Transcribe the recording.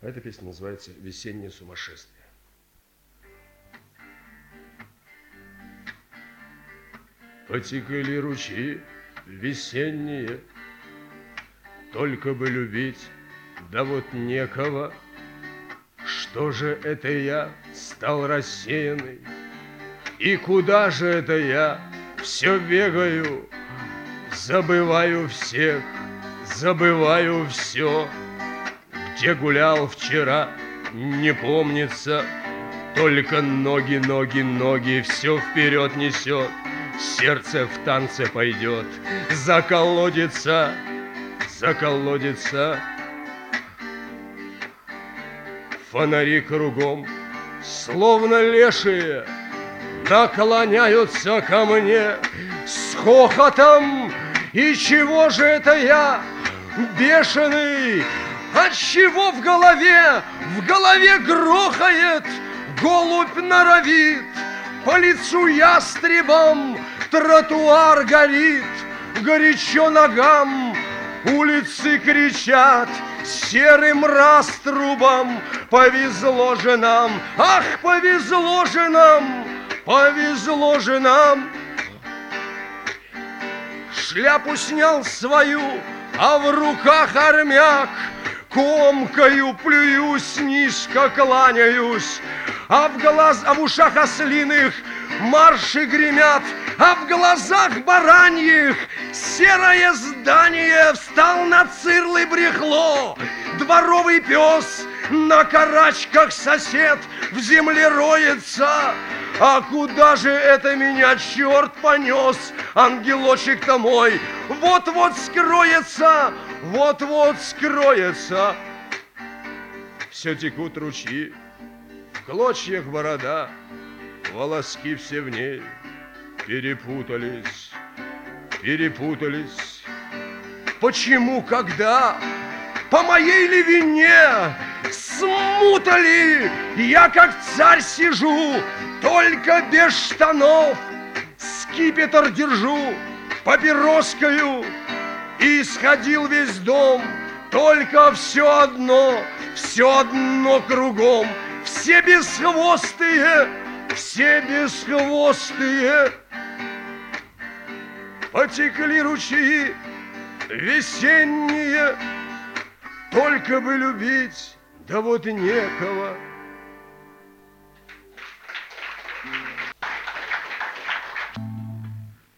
А эта песня называется «Весеннее сумасшествие». Потекли ручьи весенние, только бы любить, да вот некого. Что же это я стал рассеянный? И куда же это я все бегаю? Забываю всех, забываю все. Где гулял вчера, не помнится. Только ноги, ноги, ноги все вперед несет. Сердце в танце пойдет, заколодится, заколодится. Фонари кругом, словно лешие, наклоняются ко мне с хохотом. И чего же это я, бешеный? Отчего в голове грохает, голубь норовит, по лицу ястребом тротуар горит, горячо ногам улицы кричат серым раструбом. Повезло же нам, ах, повезло же нам, повезло же нам. Шляпу снял свою, а в руках армяк. Комкаю, плююсь, низко кланяюсь, а в ушах ослиных марши гремят, а в глазах бараньих серое здание. Встал на цирлы брехло дворовый пес, на карачках сосед в земле роется. А куда же это меня черт понес, ангелочек-то мой? Вот-вот скроется, вот-вот скроется. Все текут ручьи, в клочьях борода, волоски все в ней перепутались, перепутались. Почему, когда, по моей ли вине, смута ли, я как царь сижу, только без штанов, скипетр держу, папироскою, и сходил весь дом, только все одно кругом. Все бесхвостые, все бесхвостые. Потекли ручьи весенние, только бы любить, да вот некого.